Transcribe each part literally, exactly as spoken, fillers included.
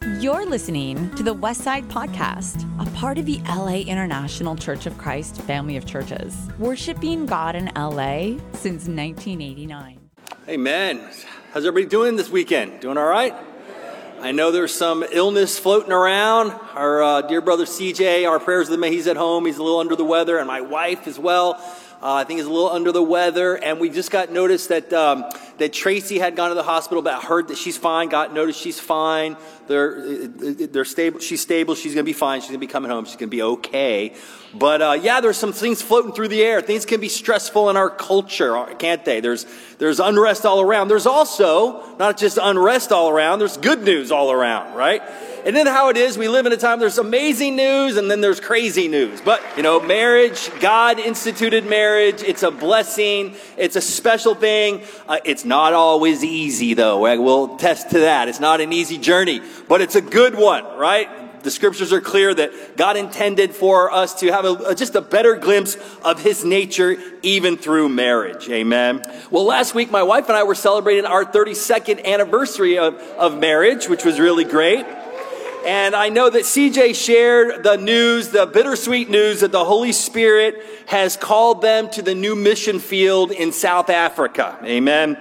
You're listening to the Westside Podcast, a part of the L A International Church of Christ family of churches, worshiping God in L A since nineteen eighty-nine. Amen. How's everybody doing this weekend? Doing all right? I know there's some illness floating around. Our uh, dear brother C J, our prayers with him, he's at home. He's a little under the weather, and my wife as well. Uh, I think he's a little under the weather, and we just got notice that um, that Tracy had gone to the hospital, but heard that she's fine. Got notice she's fine. They're they're stable. She's stable. She's gonna be fine. She's gonna be coming home. She's gonna be okay. But uh, yeah, there's some things floating through the air. Things can be stressful in our culture, can't they? There's there's unrest all around. There's also not just unrest all around. There's good news all around, right? And then how it is, we live in a time there's amazing news and then there's crazy news. But, you know, marriage, God instituted marriage. It's a blessing. It's a special thing. Uh, it's not always easy, though. I will attest to that. It's not an easy journey, but it's a good one, right? The scriptures are clear that God intended for us to have a, a, just a better glimpse of his nature even through marriage. Amen. Well, last week, my wife and I were celebrating our thirty-second anniversary of, of marriage, which was really great. And I know that C J shared the news, the bittersweet news that the Holy Spirit has called them to the new mission field in South Africa. Amen.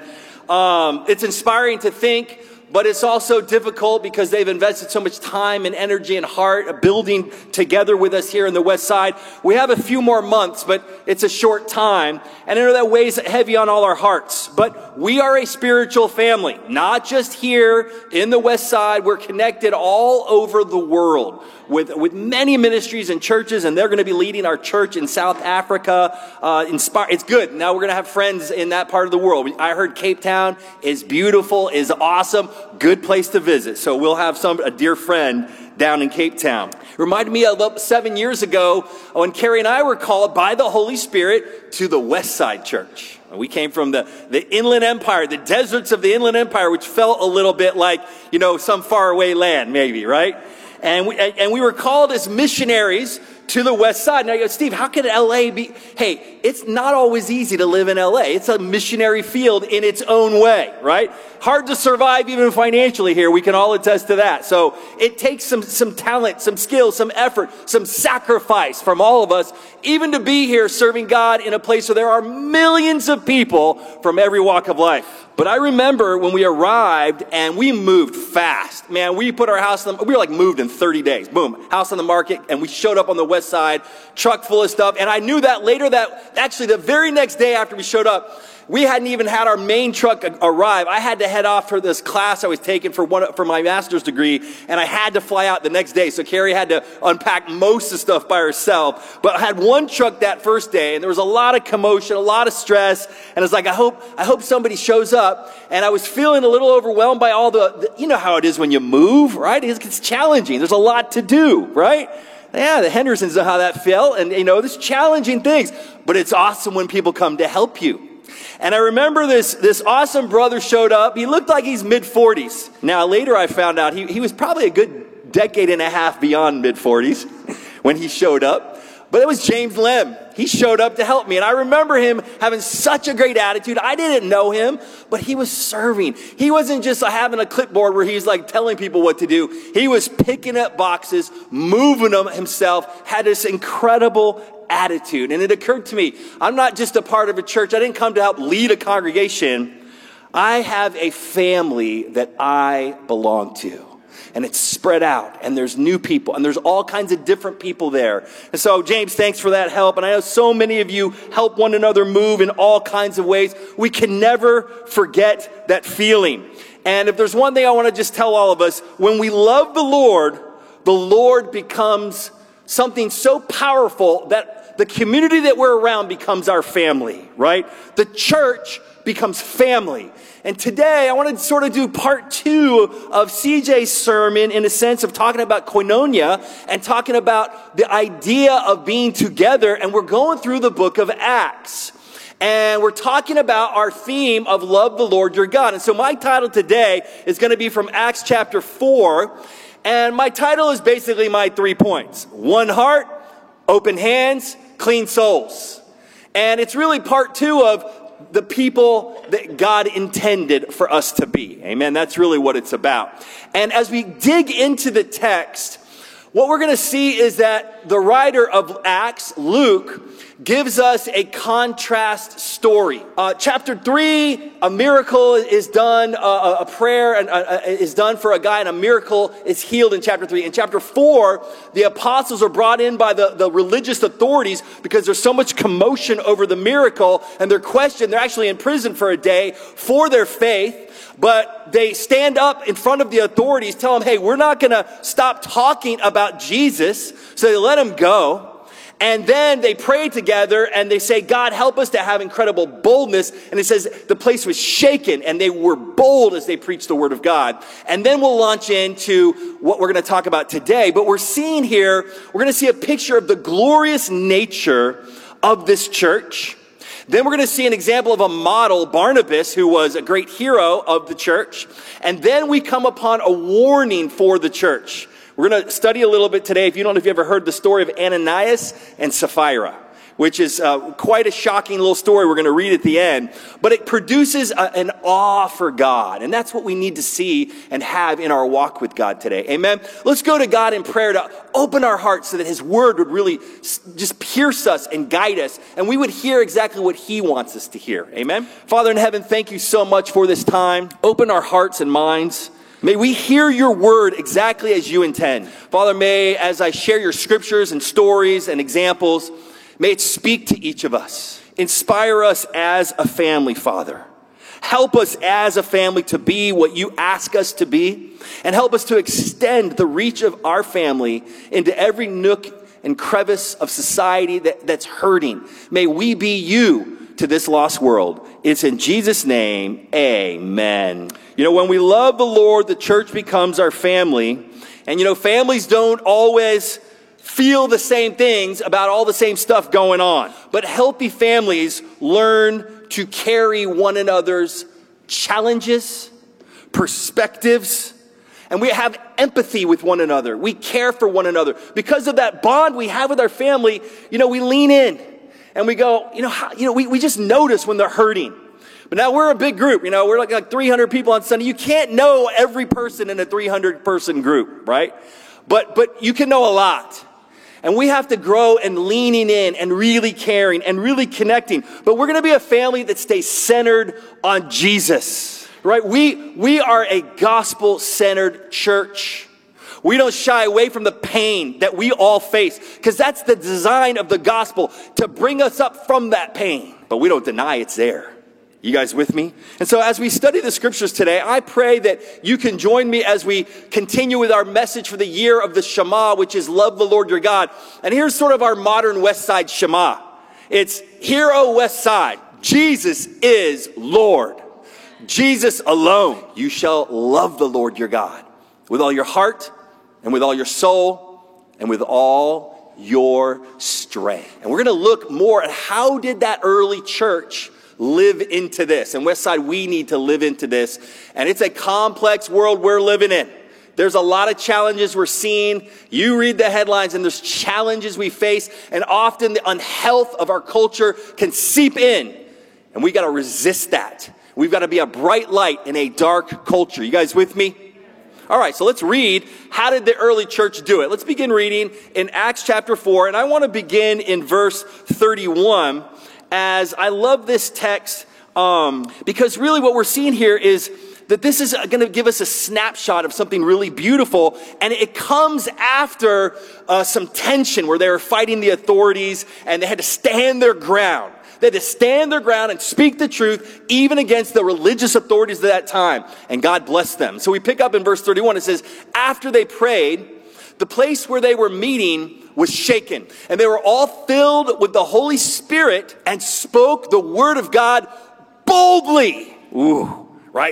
Um, it's inspiring to think, but it's also difficult because they've invested so much time and energy and heart building together with us here in the West Side. We have a few more months, but it's a short time. And I know that weighs heavy on all our hearts. But we are a spiritual family, not just here in the West Side. We're connected all over the world with, with many ministries and churches, and they're going to be leading our church in South Africa. Uh, inspire, it's good. Now we're going to have friends in that part of the world. I heard Cape Town is beautiful, is awesome. Good place to visit. So we'll have some a dear friend down in Cape Town. Reminded me of seven years ago when Carrie and I were called by the Holy Spirit to the West Side Church. We came from the, the Inland Empire, the deserts of the Inland Empire, which felt a little bit like, you know, some faraway land, maybe, right? And we, and we were called as missionaries to the West Side. Now you go, Steve, how can L A be? Hey, it's not always easy to live in L A. It's a missionary field in its own way, right? Hard to survive even financially here. We can all attest to that. So it takes some, some talent, some skill, some effort, some sacrifice from all of us, even to be here serving God in a place where there are millions of people from every walk of life. But I remember when we arrived and we moved fast. Man, we put our house on the, we were like moved in thirty days. Boom, house on the market, and we showed up on the West Side, truck full of stuff. And I knew that later that, actually the very next day after we showed up, we hadn't even had our main truck arrive. I had to head off for this class I was taking for one for my master's degree, and I had to fly out the next day. So Carrie had to unpack most of the stuff by herself. But I had one truck that first day, and there was a lot of commotion, a lot of stress. And I was like, I hope I hope somebody shows up. And I was feeling a little overwhelmed by all the, the you know how it is when you move, right? It's, it's challenging. There's a lot to do, right? Yeah, the Hendersons know how that felt. And, you know, there's challenging things. But it's awesome when people come to help you. And I remember this, this awesome brother showed up. He looked like he's mid forties. Now, later I found out he, he was probably a good decade and a half beyond mid forties when he showed up. But it was James Lem. He showed up to help me. And I remember him having such a great attitude. I didn't know him, but he was serving. He wasn't just having a clipboard where he's like telling people what to do. He was picking up boxes, moving them himself, had this incredible attitude. And it occurred to me, I'm not just a part of a church. I didn't come to help lead a congregation. I have a family that I belong to. And it's spread out, and there's new people, and there's all kinds of different people there. And so, James, thanks for that help. And I know so many of you help one another move in all kinds of ways. We can never forget that feeling. And if there's one thing I want to just tell all of us, when we love the Lord, the Lord becomes something so powerful that the community that we're around becomes our family, right? The church becomes family. And today I want to sort of do part two of C J's sermon in a sense of talking about koinonia and talking about the idea of being together. And we're going through the book of Acts. And we're talking about our theme of love the Lord your God. And so my title today is going to be from Acts chapter four. And my title is basically my three points. One heart, open hands, clean souls. And it's really part two of the people that God intended for us to be. Amen. That's really what it's about. And as we dig into the text, what we're going to see is that the writer of Acts, Luke, gives us a contrast story. Uh, chapter three, a miracle is done, uh, a prayer and, uh, is done for a guy, and a miracle is healed in chapter three. In chapter four, the apostles are brought in by the, the religious authorities because there's so much commotion over the miracle, and they're questioned. They're actually in prison for a day for their faith. But they stand up in front of the authorities, tell them, hey, we're not going to stop talking about Jesus. So they let him go. And then they pray together and they say, God, help us to have incredible boldness. And it says the place was shaken and they were bold as they preached the word of God. And then we'll launch into what we're going to talk about today. But we're seeing here, we're going to see a picture of the glorious nature of this church. Then we're going to see an example of a model, Barnabas, who was a great hero of the church. And then we come upon a warning for the church. We're going to study a little bit today. If you don't know if you ever heard the story of Ananias and Sapphira, which is uh, quite a shocking little story we're going to read at the end. But it produces a, an awe for God. And that's what we need to see and have in our walk with God today. Amen. Let's go to God in prayer to open our hearts so that his word would really just pierce us and guide us. And we would hear exactly what he wants us to hear. Amen. Father in heaven, thank you so much for this time. Open our hearts and minds. May we hear your word exactly as you intend. Father, may, as I share your scriptures and stories and examples, may it speak to each of us. Inspire us as a family, Father. Help us as a family to be what you ask us to be. And help us to extend the reach of our family into every nook and crevice of society that, that's hurting. May we be you to this lost world. It's in Jesus' name, amen. You know, when we love the Lord, the church becomes our family. And you know, families don't always feel the same things about all the same stuff going on. But healthy families learn to carry one another's challenges, perspectives, and we have empathy with one another. We care for one another. Because of that bond we have with our family, you know, we lean in and we go, you know, how, you know, we, we just notice when they're hurting. But now we're a big group, you know, we're like, like three hundred people on Sunday. You can't know every person in a three hundred person group, right? But, but you can know a lot. And we have to grow and leaning in and really caring and really connecting. But we're going to be a family that stays centered on Jesus, right? We, we are a gospel-centered church. We don't shy away from the pain that we all face because that's the design of the gospel, to bring us up from that pain. But we don't deny it's there. You guys with me? And so as we study the scriptures today, I pray that you can join me as we continue with our message for the year of the Shema, which is love the Lord your God. And here's sort of our modern West Side Shema. It's, hear, O West Side, Jesus is Lord. Jesus alone. You shall love the Lord your God with all your heart and with all your soul and with all your strength. And we're going to look more at how did that early church live into this. And Westside, we need to live into this. And it's a complex world we're living in. There's a lot of challenges we're seeing. You read the headlines and there's challenges we face. And often the unhealth of our culture can seep in. And we got to resist that. We've got to be a bright light in a dark culture. You guys with me? All right, so let's read. How did the early church do it? Let's begin reading in Acts chapter four. And I want to begin in verse thirty-one. As I love this text, um, because really what we're seeing here is that this is going to give us a snapshot of something really beautiful. And it comes after uh, some tension where they were fighting the authorities and they had to stand their ground. They had to stand their ground and speak the truth even against the religious authorities of that time. And God blessed them. So we pick up in verse thirty-one. It says, after they prayed, the place where they were meeting was shaken. And they were all filled with the Holy Spirit and spoke the word of God boldly. Ooh, right?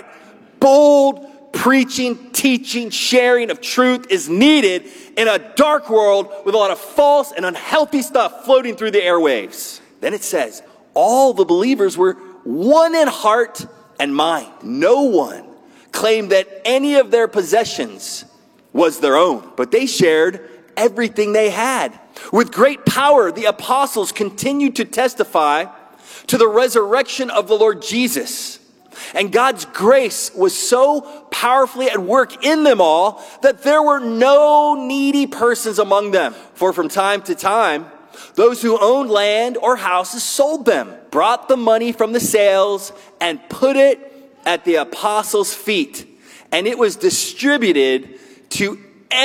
Bold preaching, teaching, sharing of truth is needed in a dark world with a lot of false and unhealthy stuff floating through the airwaves. Then it says, all the believers were one in heart and mind. No one claimed that any of their possessions was their own, but they shared everything they had. With great power, the apostles continued to testify to the resurrection of the Lord Jesus. And God's grace was so powerfully at work in them all that there were no needy persons among them. For from time to time, those who owned land or houses sold them, brought the money from the sales, and put it at the apostles' feet. And it was distributed to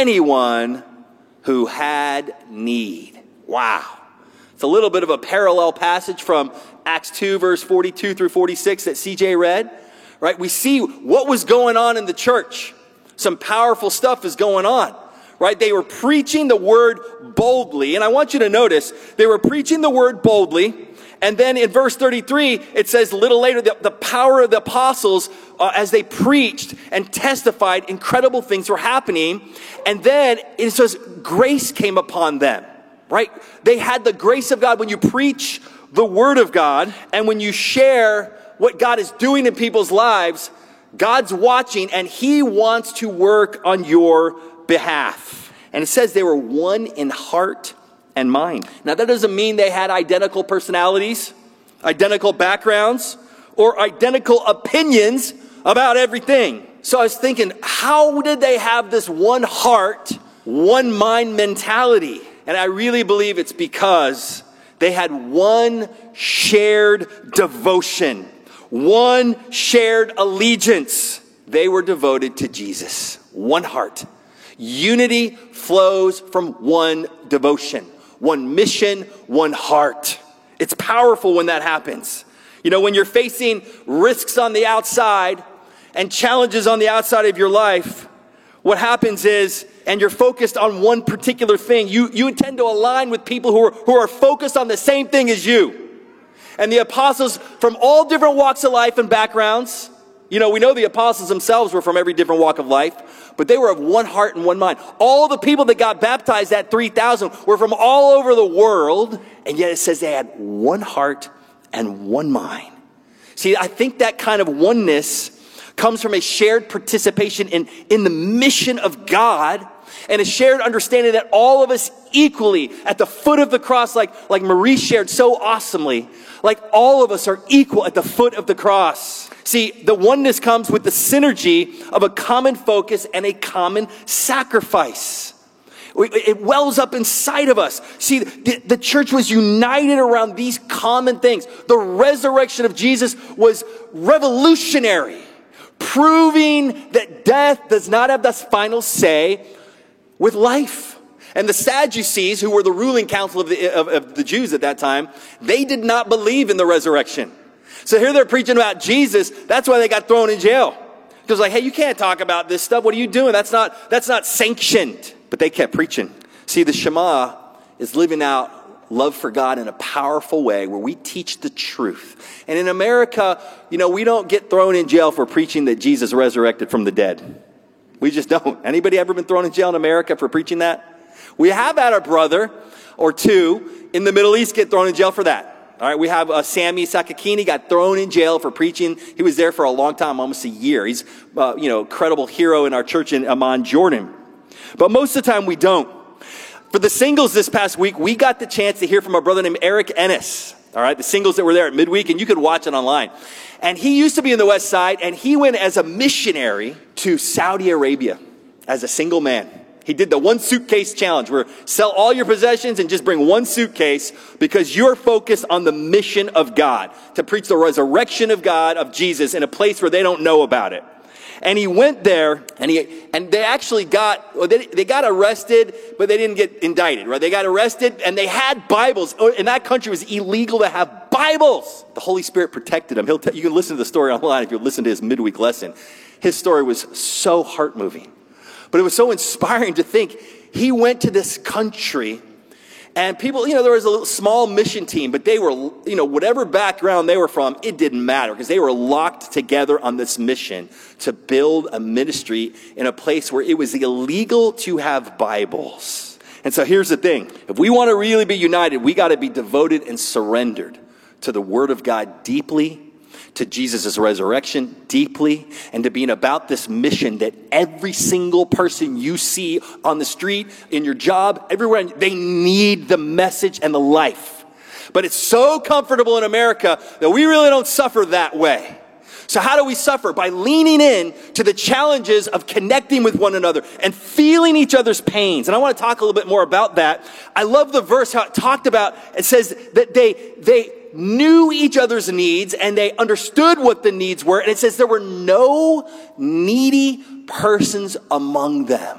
anyone who had need. Wow. It's a little bit of a parallel passage from Acts two, verse forty-two through forty-six that C J read, right? We see what was going on in the church. Some powerful stuff is going on, right? They were preaching the word boldly. And I want you to notice, they were preaching the word boldly. And then in verse thirty-three, it says a little later, the, the power of the apostles, uh, as they preached and testified, incredible things were happening. And then it says grace came upon them, right? They had the grace of God. When you preach the word of God, and when you share what God is doing in people's lives, God's watching and he wants to work on your behalf. And it says they were one in heart and mind. Now that doesn't mean they had identical personalities, identical backgrounds, or identical opinions about everything. So I was thinking, how did they have this one heart, one mind mentality? And I really believe it's because they had one shared devotion, one shared allegiance. They were devoted to Jesus. One heart. Unity flows from one devotion, one mission, one heart. It's powerful when that happens. You know, when you're facing risks on the outside and challenges on the outside of your life, what happens is, and you're focused on one particular thing, you, you intend to align with people who are, who are focused on the same thing as you. And the apostles from all different walks of life and backgrounds, you know, we know the apostles themselves were from every different walk of life, but they were of one heart and one mind. All the people that got baptized, that three thousand, were from all over the world, and yet it says they had one heart and one mind. See, I think that kind of oneness comes from a shared participation in, in the mission of God, and a shared understanding that all of us equally at the foot of the cross, like, like Marie shared so awesomely, like all of us are equal at the foot of the cross. See, the oneness comes with the synergy of a common focus and a common sacrifice. It wells up inside of us. See, the, the church was united around these common things. The resurrection of Jesus was revolutionary, proving that death does not have the final say with life. And the Sadducees, who were the ruling council of the, of, of the Jews at that time, they did not believe in the resurrection. So here they're preaching about Jesus. That's why they got thrown in jail. Because like, hey, you can't talk about this stuff. What are you doing? That's not, that's not sanctioned. But they kept preaching. See, the Shema is living out love for God in a powerful way where we teach the truth. And in America, you know, we don't get thrown in jail for preaching that Jesus resurrected from the dead. We just don't. Anybody ever been thrown in jail in America for preaching that? We have had a brother or two in the Middle East get thrown in jail for that. All right, we have uh, Sammy Sakakini got thrown in jail for preaching. He was there for a long time, almost a year. He's, uh, you know, a credible hero in our church in Amman, Jordan. But most of the time we don't. For the singles this past week, we got the chance to hear from a brother named Eric Ennis. All right, the singles that were there at midweek, and you could watch it online. And he used to be in the West Side, and he went as a missionary to Saudi Arabia as a single man. He did the one suitcase challenge where sell all your possessions and just bring one suitcase because you're focused on the mission of God, to preach the resurrection of God, of Jesus, in a place where they don't know about it. And he went there, and he and they actually got well, they, they got arrested, but they didn't get indicted, right? They got arrested, and they had Bibles. In that country, it was illegal to have Bibles. The Holy Spirit protected him. He'll t- you can listen to the story online if you listen to his midweek lesson. His story was so heart-moving. But it was so inspiring to think he went to this country and people, you know, there was a little small mission team, but they were, you know, whatever background they were from, it didn't matter because they were locked together on this mission to build a ministry in a place where it was illegal to have Bibles. And so here's the thing. If we want to really be united, we got to be devoted and surrendered to the Word of God deeply, to Jesus' resurrection deeply, and to being about this mission that every single person you see on the street, in your job, everywhere, they need the message and the life. But it's so comfortable in America that we really don't suffer that way. So how do we suffer? By leaning in to the challenges of connecting with one another and feeling each other's pains. And I want to talk a little bit more about that. I love the verse, how it talked about, it says that they, they knew each other's needs and they understood what the needs were. And it says there were no needy persons among them.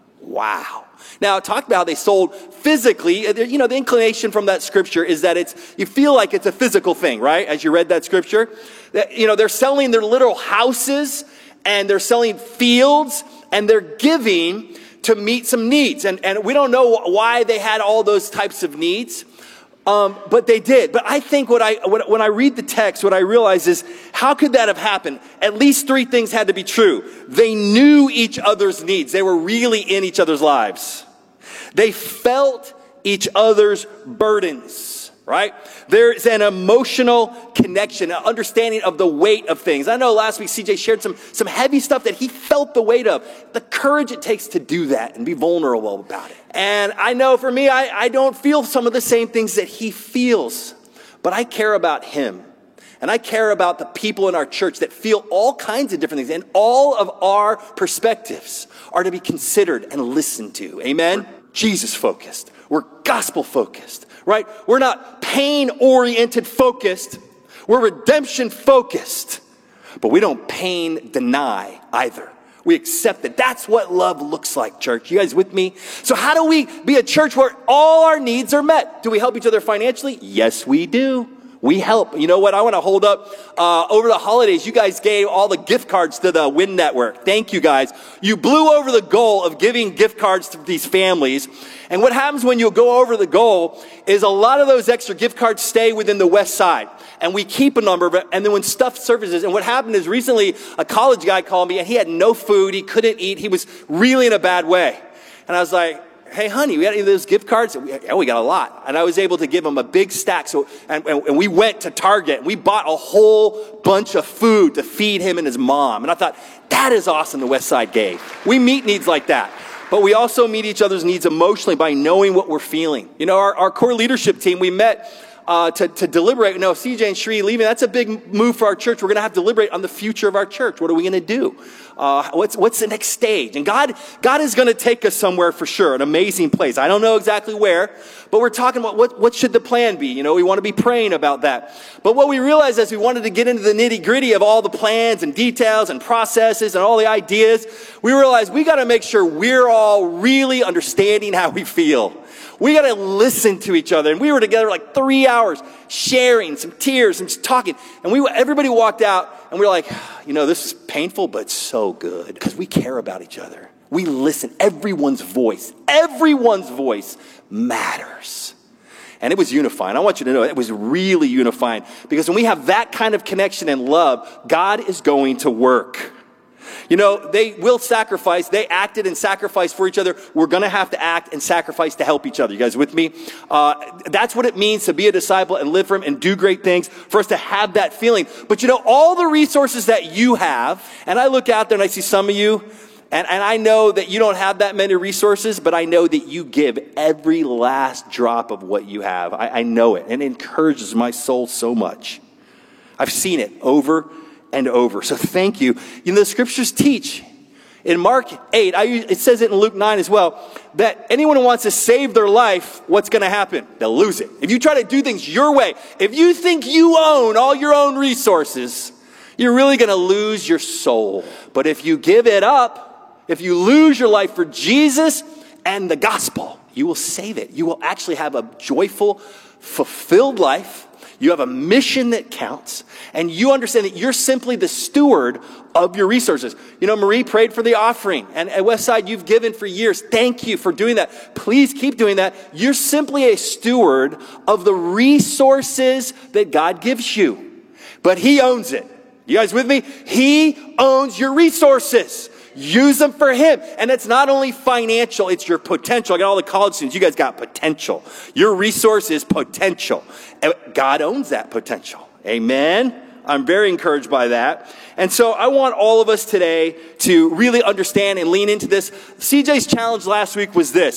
Wow. Now, it talked about how they sold physically. You know, the inclination from that scripture is that it's, you feel like it's a physical thing, right? As you read that scripture. That, you know, they're selling their literal houses and they're selling fields and they're giving to meet some needs. And, and we don't know why they had all those types of needs. Um, but they did. But I think what I, when, when I read the text, what I realize is, how could that have happened? At least three things had to be true. They knew each other's needs. They were really in each other's lives. They felt each other's burdens, right? There's an emotional connection, an understanding of the weight of things. I know last week C J shared some, some heavy stuff that he felt the weight of. The courage it takes to do that and be vulnerable about it. And I know for me, I, I don't feel some of the same things that he feels, but I care about him. And I care about the people in our church that feel all kinds of different things. And all of our perspectives are to be considered and listened to. Amen? We're Jesus focused. We're gospel focused, right? We're not pain oriented focused. We're redemption focused. But we don't pain deny either. We accept it. That's what love looks like, church. You guys with me? So how do we be a church where all our needs are met? Do we help each other financially? Yes, we do. We help. You know what? I want to hold up, uh, over the holidays, you guys gave all the gift cards to the Win Network. Thank you guys. You blew over the goal of giving gift cards to these families. And what happens when you go over the goal is a lot of those extra gift cards stay within the West Side. And we keep a number of it. And then when stuff surfaces, and what happened is recently a college guy called me and he had no food. He couldn't eat. He was really in a bad way. And I was like, hey, honey, we got any of those gift cards? Yeah, we got a lot. And I was able to give him a big stack. So, and, and we went to Target. And we bought a whole bunch of food to feed him and his mom. And I thought, that is awesome the West Side gave. We meet needs like that. But we also meet each other's needs emotionally by knowing what we're feeling. You know, our, our core leadership team, we met uh, to, to deliberate. No, C J and Shree leaving, that's a big move for our church. We're going to have to deliberate on the future of our church. What are we going to do? Uh, what's, what's the next stage? And God, God is going to take us somewhere for sure, an amazing place. I don't know exactly where, but we're talking about what, what should the plan be? You know, we want to be praying about that. But what we realized as we wanted to get into the nitty gritty of all the plans and details and processes and all the ideas, we realized we got to make sure we're all really understanding how we feel. We got to listen to each other. And we were together like three hours sharing some tears and just talking. And we, everybody walked out and we were like, you know, this is painful, but so good because we care about each other. We listen. Everyone's voice, everyone's voice matters. And it was unifying. I want you to know it was really unifying because when we have that kind of connection and love, God is going to work. You know, they will sacrifice. They acted and sacrificed for each other. We're going to have to act and sacrifice to help each other. You guys with me? Uh, that's what it means to be a disciple and live for him and do great things, for us to have that feeling. But you know, all the resources that you have, and I look out there and I see some of you, and, and I know that you don't have that many resources, but I know that you give every last drop of what you have. I, I know it, and it encourages my soul so much. I've seen it over and over. So thank you. You know, the scriptures teach in Mark eight, I, it says it in Luke nine as well, that anyone who wants to save their life, what's going to happen? They'll lose it. If you try to do things your way, if you think you own all your own resources, you're really going to lose your soul. But if you give it up, if you lose your life for Jesus and the gospel, you will save it. You will actually have a joyful, fulfilled life. You have a mission that counts, and you understand that you're simply the steward of your resources. You know, Marie prayed for the offering, and at Westside, you've given for years. Thank you for doing that. Please keep doing that. You're simply a steward of the resources that God gives you, but he owns it. You guys with me? He owns your resources. Use them for him. And it's not only financial, it's your potential. I got all the college students. You guys got potential. Your resource is potential. And God owns that potential. Amen. I'm very encouraged by that. And so I want all of us today to really understand and lean into this. C J's challenge last week was this.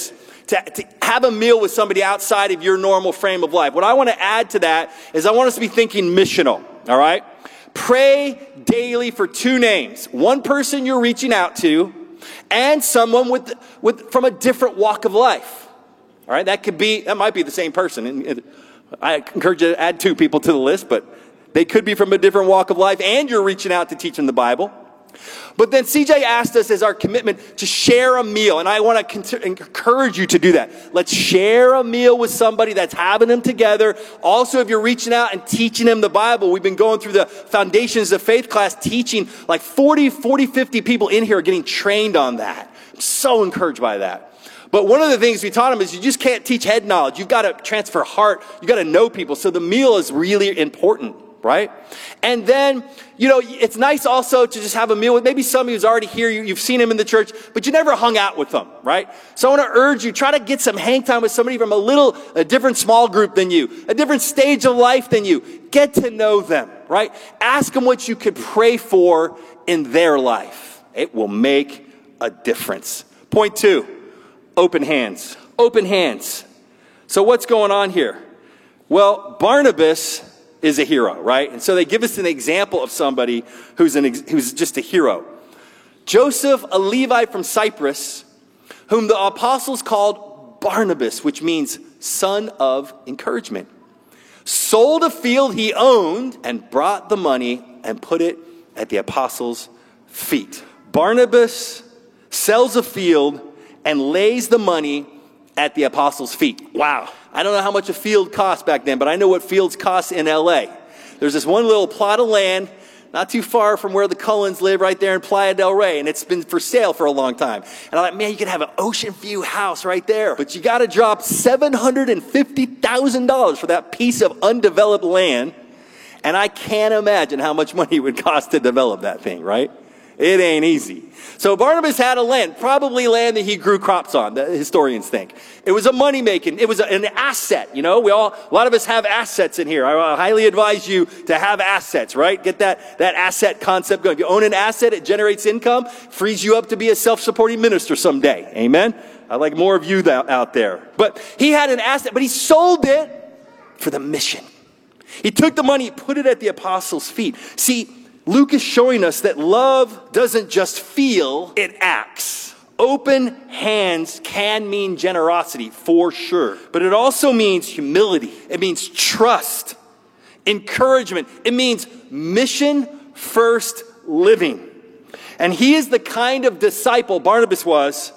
to, to have a meal with somebody outside of your normal frame of life. What I want to add to that is I want us to be thinking missional, all right? Pray daily for two names. One person you're reaching out to and someone with, with from a different walk of life. All right, that could be, that might be the same person. And I encourage you to add two people to the list, but they could be from a different walk of life and you're reaching out to teach them the Bible. But then C J asked us as our commitment to share a meal, and I want to encourage you to do that. Let's share a meal with somebody that's having them together. Also, if you're reaching out and teaching them the Bible, we've been going through the Foundations of Faith class, teaching like forty, forty, fifty people in here are getting trained on that. I'm so encouraged by that. But one of the things we taught them is you just can't teach head knowledge. You've got to transfer heart. You've got to know people. So the meal is really important, right? And then, you know, it's nice also to just have a meal with maybe somebody who's already here. You, you've seen him in the church, but you never hung out with them, right? So I want to urge you, try to get some hang time with somebody from a little, a different small group than you, a different stage of life than you. Get to know them, right? Ask them what you could pray for in their life. It will make a difference. Point two, open hands. Open hands. So what's going on here? Well, Barnabas is a hero, right? And so they give us an example of somebody who's an ex- who's just a hero. Joseph, a Levite from Cyprus, whom the apostles called Barnabas, which means son of encouragement, sold a field he owned and brought the money and put it at the apostles' feet. Barnabas sells a field and lays the money at the apostles' feet. Wow. I don't know how much a field cost back then, but I know what fields cost in L A. There's this one little plot of land not too far from where the Cullens live, right there in Playa del Rey, and it's been for sale for a long time. And I'm like, man, you could have an ocean view house right there, but you got to drop seven hundred fifty thousand dollars for that piece of undeveloped land, and I can't imagine how much money it would cost to develop that thing, right? It ain't easy. So Barnabas had a land, probably land that he grew crops on, the historians think. It was a money making, it was an asset, you know. We all, a lot of us have assets in here. I highly advise you to have assets, right? Get that, that asset concept going. If you own an asset, it generates income, frees you up to be a self-supporting minister someday. Amen? I'd like more of you that, out there. But he had an asset, but he sold it for the mission. He took the money, put it at the apostles' feet. See, Luke is showing us that love doesn't just feel, it acts. Open hands can mean generosity, for sure. But it also means humility. It means trust, encouragement. It means mission-first living. And he is the kind of disciple, Barnabas was,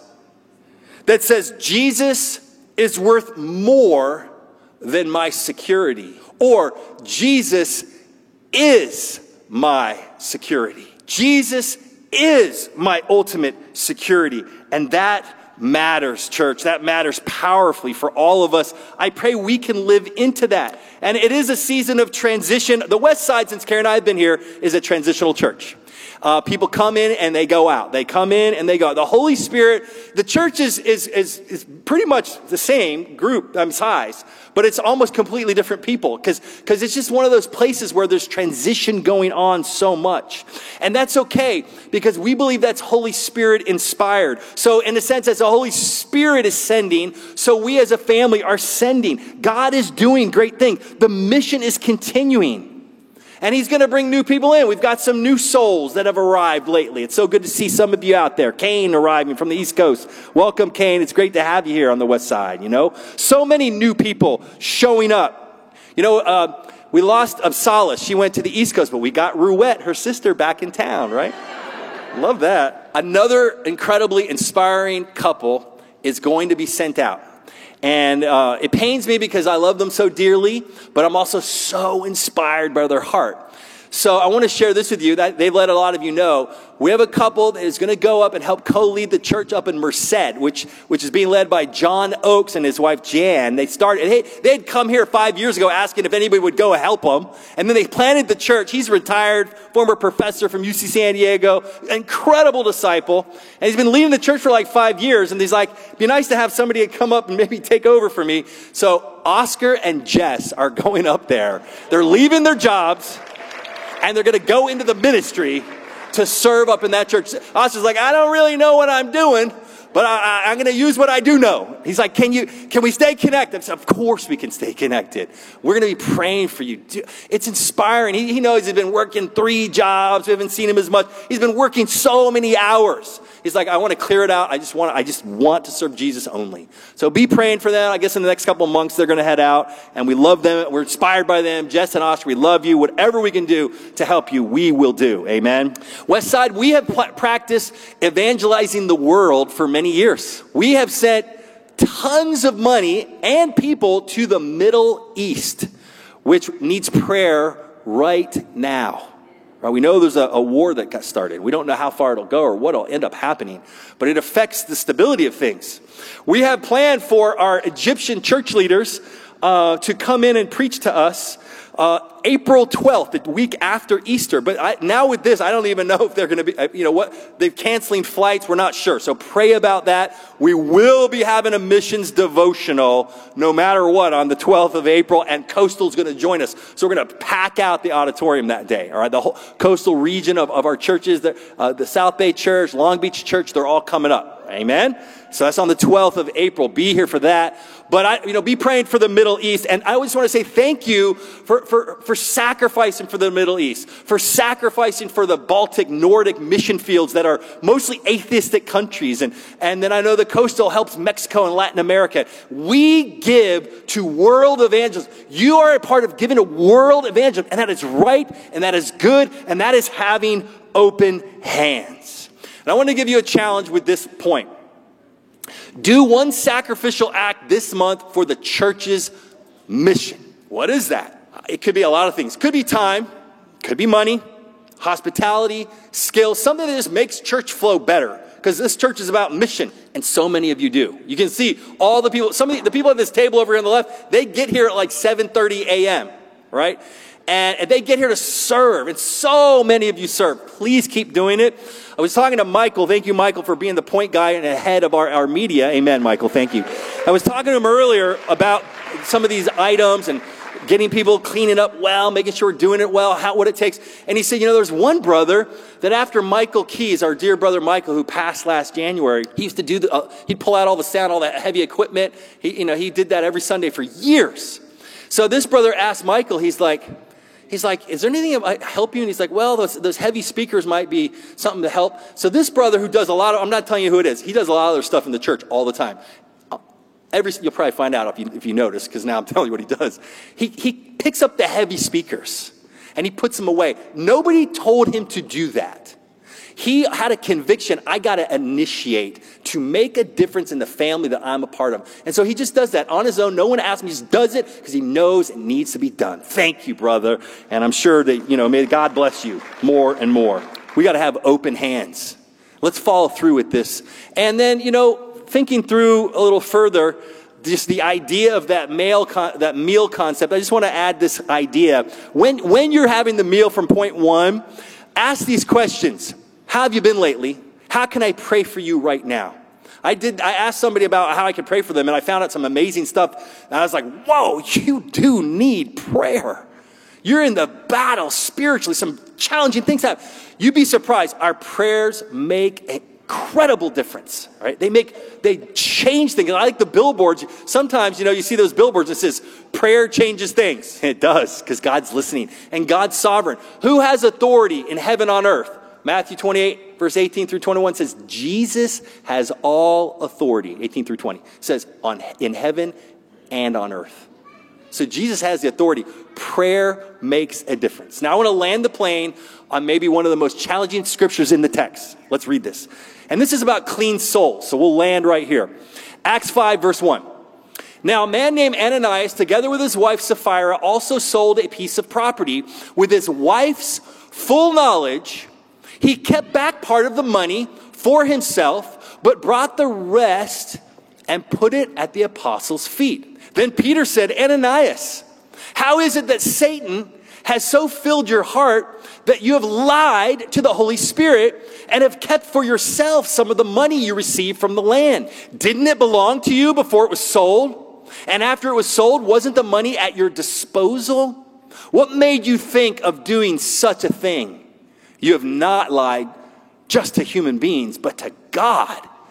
that says, Jesus is worth more than my security. Or, Jesus is my security. Jesus is my ultimate security. And that matters, church. That matters powerfully for all of us. I pray we can live into that. And it is a season of transition. The West Side, since Karen and I have been here, is a transitional church. Uh, people come in and they go out. They come in and they go out. The Holy Spirit, the church is, is, is, is pretty much the same group, um, size, but it's almost completely different people because, because it's just one of those places where there's transition going on so much. And that's okay because we believe that's Holy Spirit inspired. So in a sense, as the Holy Spirit is sending, so we as a family are sending. God is doing great things. The mission is continuing. And he's going to bring new people in. We've got some new souls that have arrived lately. It's so good to see some of you out there. Kane arriving from the East Coast. Welcome, Kane. It's great to have you here on the West Side, you know. So many new people showing up. You know, uh, we lost Absalis. She went to the East Coast, but we got Ruette, her sister, back in town, right? Love that. Another incredibly inspiring couple is going to be sent out. And uh, it pains me because I love them so dearly, but I'm also so inspired by their heart. So I want to share this with you. That they've let a lot of you know. We have a couple that is going to go up and help co-lead the church up in Merced, which which is being led by John Oakes and his wife Jan. They started. Hey, they had come here five years ago asking if anybody would go help them, and then they planted the church. He's retired, former professor from U C San Diego, incredible disciple, and he's been leading the church for like five years. And he's like, "It'd be nice to have somebody come up and maybe take over for me." So Oscar and Jess are going up there. They're leaving their jobs. And they're going to go into the ministry to serve up in that church. Oscar's like, I don't really know what I'm doing, but I, I, I'm going to use what I do know. He's like, can you, can we stay connected? I said, of course we can stay connected. We're going to be praying for you. It's inspiring. He, he knows he's been working three jobs. We haven't seen him as much. He's been working so many hours. He's like, I want to clear it out. I just want, I just want to serve Jesus only. So be praying for them. I guess in the next couple of months, they're going to head out, and we love them. We're inspired by them. Jess and Oscar, we love you. Whatever we can do to help you, we will do. Amen. Westside, we have pl- practiced evangelizing the world for many years. We have sent tons of money and people to the Middle East, which needs prayer right now. Right? We know there's a, a war that got started. We don't know how far it'll go or what will end up happening, but it affects the stability of things. We have planned for our Egyptian church leaders uh, to come in and preach to us Uh, April twelfth, the week after Easter. But I, now with this, I don't even know if they're going to be, you know what, they're canceling flights. We're not sure. So pray about that. We will be having a missions devotional no matter what on the twelfth of April, and Coastal's going to join us. So we're going to pack out the auditorium that day. All right. The whole coastal region of, of our churches, the, uh, the South Bay Church, Long Beach Church, they're all coming up. Amen. So that's on the twelfth of April. Be here for that. But I, you know, be praying for the Middle East. And I always want to say thank you for, for, for sacrificing for the Middle East, for sacrificing for the Baltic, Nordic mission fields that are mostly atheistic countries. And, and then I know the Coastal helps Mexico and Latin America. We give to world evangelism. You are a part of giving a world evangelism, and that is right, and that is good, and that is having open hands. And I want to give you a challenge with this point. Do one sacrificial act this month for the church's mission. What is that? It could be a lot of things. Could be time, could be money, hospitality, skills, something that just makes church flow better. Because this church is about mission, and so many of you do. You can see all the people, some of the, the people at this table over here on the left, they get here at like seven thirty a.m., right? And, and they get here to serve, and so many of you serve. Please keep doing it. I was talking to Michael. Thank you, Michael, for being the point guy and the head of our, our media. Amen, Michael. Thank you. I was talking to him earlier about some of these items and getting people cleaning up well, making sure we're doing it well, how, what it takes. And he said, you know, there's one brother that after Michael Keys, our dear brother Michael, who passed last January, he used to do the, uh, he'd pull out all the sound, all that heavy equipment. He, you know, he did that every Sunday for years. So this brother asked Michael, he's like, He's like, is there anything that might help you? And he's like, well, those, those heavy speakers might be something to help. So this brother who does a lot of, I'm not telling you who it is. He does a lot of other stuff in the church all the time. Every, you'll probably find out if you, if you notice, because now I'm telling you what he does. He, he picks up the heavy speakers and he puts them away. Nobody told him to do that. He had a conviction, I got to initiate to make a difference in the family that I'm a part of. And so he just does that on his own. No one asked him. He just does it because he knows it needs to be done. Thank you, brother. And I'm sure that, you know, may God bless you more and more. We got to have open hands. Let's follow through with this. And then, you know, thinking through a little further, just the idea of that meal, con- that meal concept, I just want to add this idea. When, when you're having the meal from point one, ask these questions. How have you been lately? How can I pray for you right now? I did. I asked somebody about how I could pray for them, and I found out some amazing stuff. And I was like, whoa, you do need prayer. You're in the battle spiritually. Some challenging things happen. You'd be surprised. Our prayers make an incredible difference, right? They make, they change things. I like the billboards. Sometimes, you know, you see those billboards that says, prayer changes things. It does, because God's listening, and God's sovereign. Who has authority in heaven on earth? Matthew twenty-eight, verse eighteen through twenty-one says, Jesus has all authority, eighteen through twenty, says, on in heaven and on earth. So Jesus has the authority. Prayer makes a difference. Now I want to land the plane on maybe one of the most challenging scriptures in the text. Let's read this. And this is about clean souls. So we'll land right here. Acts five, verse one. Now a man named Ananias, together with his wife Sapphira, also sold a piece of property. With his wife's full knowledge, he kept back part of the money for himself, but brought the rest and put it at the apostles' feet. Then Peter said, Ananias, how is it that Satan has so filled your heart that you have lied to the Holy Spirit and have kept for yourself some of the money you received from the land? Didn't it belong to you before it was sold? And after it was sold, wasn't the money at your disposal? What made you think of doing such a thing? You have not lied just to human beings, but to God.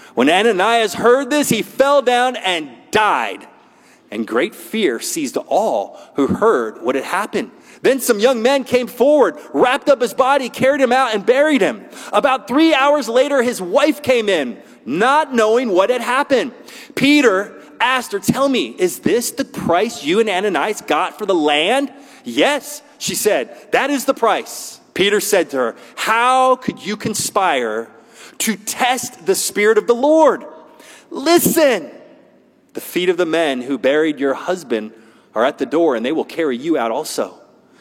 When Ananias heard this, he fell down and died. And great fear seized all who heard what had happened. Then some young men came forward, wrapped up his body, carried him out, and buried him. About three hours later, his wife came in, not knowing what had happened. Peter asked her, tell me, is this the price you and Ananias got for the land? Yes, she said, that is the price. Peter said to her, how could you conspire to test the Spirit of the Lord? Listen, the feet of the men who buried your husband are at the door, and they will carry you out also.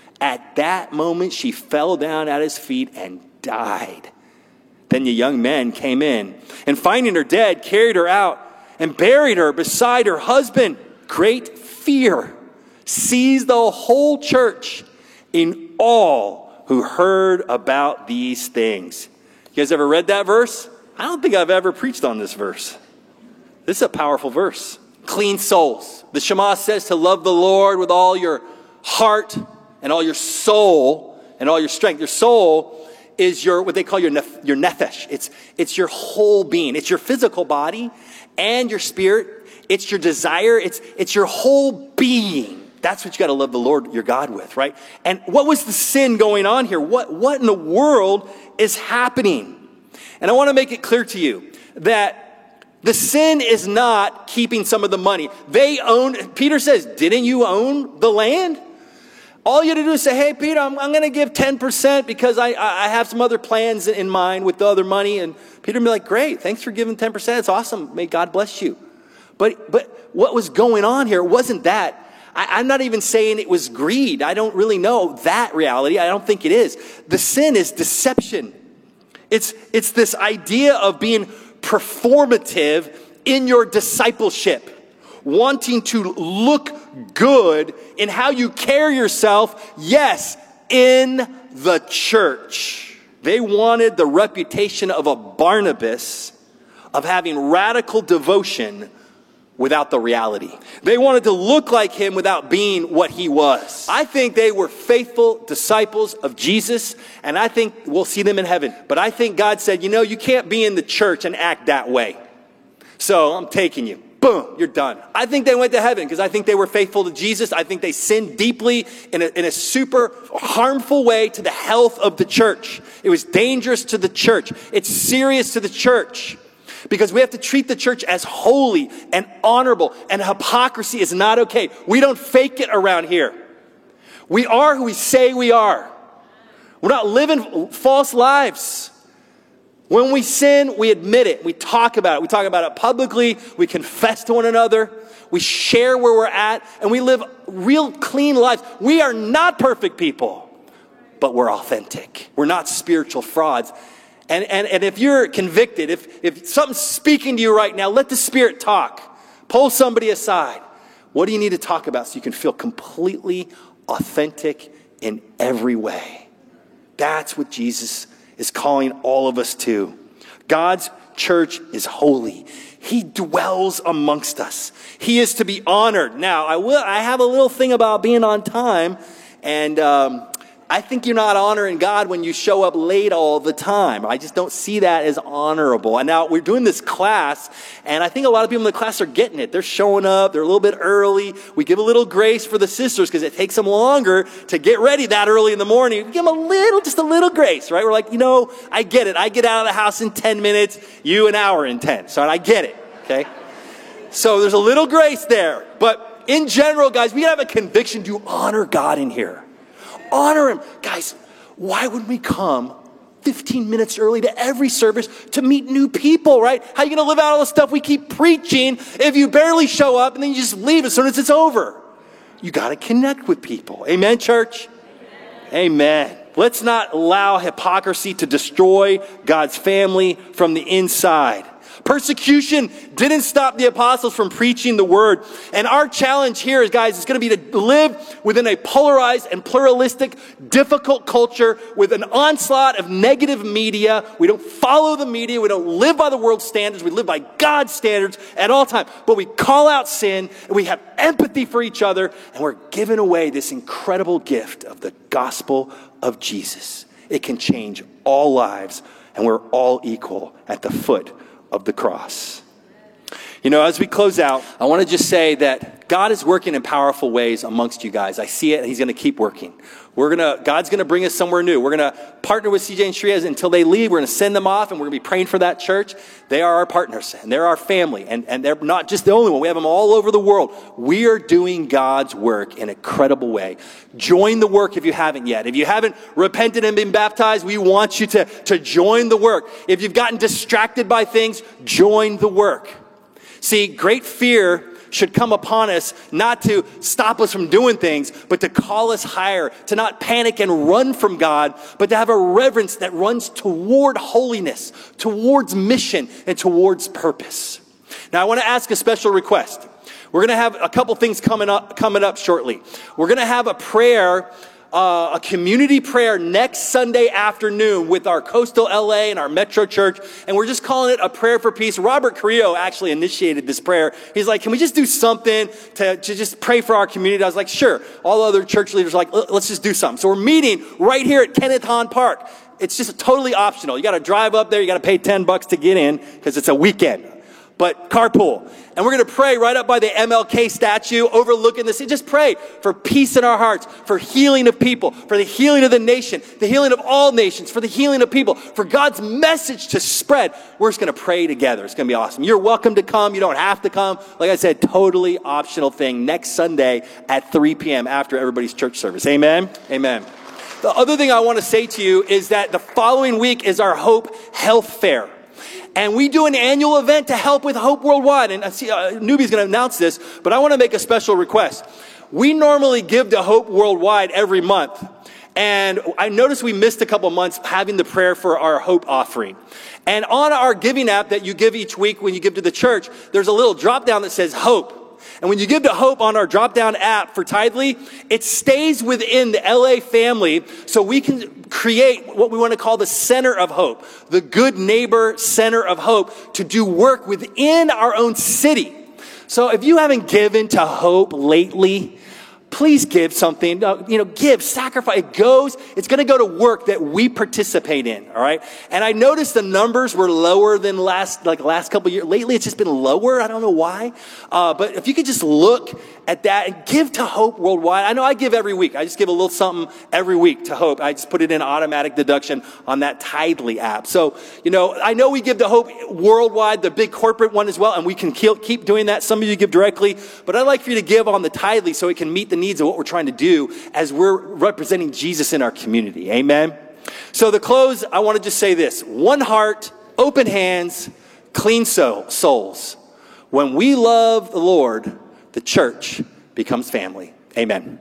At that moment, she fell down at his feet and died. Then the young men came in, and finding her dead, carried her out and buried her beside her husband. Great fear seized the whole church in all who heard about these things. You guys ever read that verse? I don't think I've ever preached on this verse. This is a powerful verse. Clean souls. The Shema says to love the Lord with all your heart and all your soul and all your strength. Your soul is your, what they call your, nef- your nephesh. It's, it's your whole being. It's your physical body and your spirit. It's your desire. It's, it's your whole being. That's what you got to love the Lord your God with, right? And what was the sin going on here? What, what in the world is happening? And I want to make it clear to you that the sin is not keeping some of the money. They owned, Peter says, didn't you own the land? All you had to do is say, hey, Peter, I'm, I'm going to give ten percent because I, I have some other plans in mind with the other money. And Peter would be like, great, thanks for giving ten percent. It's awesome. May God bless you. But but what was going on here wasn't that. I, I'm not even saying it was greed. I don't really know that reality. I don't think it is. The sin is deception. It's, it's this idea of being performative in your discipleship. Wanting to look good in how you carry yourself, yes, in the church. They wanted the reputation of a Barnabas of having radical devotion without the reality. They wanted to look like him without being what he was. I think they were faithful disciples of Jesus, and I think we'll see them in heaven. But I think God said, you know, you can't be in the church and act that way. So I'm taking you. Boom, you're done. I think they went to heaven because I think they were faithful to Jesus. I think they sinned deeply in a, in a super harmful way to the health of the church. It was dangerous to the church. It's serious to the church because we have to treat the church as holy and honorable, and hypocrisy is not okay. We don't fake it around here. We are who we say we are. We're not living false lives. When we sin, we admit it. We talk about it. We talk about it publicly. We confess to one another. We share where we're at. And we live real clean lives. We are not perfect people, but we're authentic. We're not spiritual frauds. And, and, and if you're convicted, if, if something's speaking to you right now, let the Spirit talk. Pull somebody aside. What do you need to talk about so you can feel completely authentic in every way? That's what Jesus is calling all of us to. God's church is holy. He dwells amongst us. He is to be honored. Now, I will. I have a little thing about being on time, and um, I think you're not honoring God when you show up late all the time. I just don't see that as honorable. And now we're doing this class, and I think a lot of people in the class are getting it. They're showing up. They're a little bit early. We give a little grace for the sisters because it takes them longer to get ready that early in the morning. We give them a little, just a little grace, right? We're like, you know, I get it. I get out of the house in ten minutes. You an hour in ten. So I get it, okay? So there's a little grace there. But in general, guys, we have a conviction to honor God in here. Honor him. Guys, why would we come fifteen minutes early to every service to meet new people, right? How are you going to live out all the stuff we keep preaching if you barely show up and then you just leave as soon as it's over? You got to connect with people. Amen, church? Amen. Amen. Let's not allow hypocrisy to destroy God's family from the inside. Persecution didn't stop the apostles from preaching the word. And our challenge here is, guys, is going to be to live within a polarized and pluralistic, difficult culture with an onslaught of negative media. We don't follow the media. We don't live by the world's standards. We live by God's standards at all times. But we call out sin, and we have empathy for each other, and we're giving away this incredible gift of the gospel of Jesus. It can change all lives, and we're all equal at the foot of the cross. You know, as we close out, I want to just say that God is working in powerful ways amongst you guys. I see it, and he's going to keep working. We're gonna, God's going to bring us somewhere new. We're going to partner with C J and Shreya until they leave. We're going to send them off, and we're going to be praying for that church. They are our partners, and they're our family, and, and they're not just the only one. We have them all over the world. We are doing God's work in an incredible way. Join the work if you haven't yet. If you haven't repented and been baptized, we want you to, to join the work. If you've gotten distracted by things, join the work. See, great fear should come upon us not to stop us from doing things, but to call us higher, to not panic and run from God, but to have a reverence that runs toward holiness, towards mission, and towards purpose. Now, I want to ask a special request. We're going to have a couple things coming up, coming up shortly. We're going to have a prayer Uh, a community prayer next Sunday afternoon with our coastal L A and our Metro Church, and we're just calling it a prayer for peace. Robert Carrillo actually initiated this prayer. He's like, can we just do something to, to just pray for our community? I was like, sure. All other church leaders are like, let's just do something. So we're meeting right here at Kenneth Hahn Park. It's just totally optional. You got to drive up there. You got to pay ten bucks to get in because it's a weekend. But carpool. And we're going to pray right up by the M L K statue overlooking the city. Just pray for peace in our hearts, for healing of people, for the healing of the nation, the healing of all nations, for the healing of people, for God's message to spread. We're just going to pray together. It's going to be awesome. You're welcome to come. You don't have to come. Like I said, totally optional thing next Sunday at three p.m. after everybody's church service. Amen? Amen. The other thing I want to say to you is that the following week is our Hope Health Fair. And we do an annual event to help with Hope Worldwide. And I see uh, Newbie's going to announce this, but I want to make a special request. We normally give to Hope Worldwide every month. And I noticed we missed a couple months having the prayer for our Hope offering. And on our giving app that you give each week when you give to the church, there's a little drop down that says Hope. And when you give to Hope on our drop-down app for Tithely, it stays within the L A family so we can create what we want to call the center of hope, the good neighbor center of hope, to do work within our own city. So if you haven't given to Hope lately, please give something, you know, give, sacrifice. It goes, it's going to go to work that we participate in, all right? And I noticed the numbers were lower than last, like last couple of years. Lately, it's just been lower. I don't know why. Uh, but if you could just look at that and give to Hope Worldwide. I know I give every week. I just give a little something every week to Hope. I just put it in automatic deduction on that Tithely app. So, you know, I know we give to Hope Worldwide, the big corporate one as well, and we can keep doing that. Some of you give directly, but I'd like for you to give on the Tithely so it can meet the needs of what we're trying to do as we're representing Jesus in our community. Amen. So to close, I want to just say this: one heart, open hands, clean soul, souls. When we love the Lord, the church becomes family. Amen.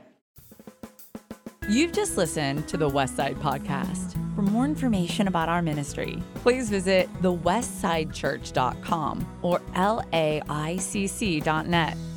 You've just listened to the Westside Podcast. For more information about our ministry, please visit the westside church dot com or L A I C C dot net.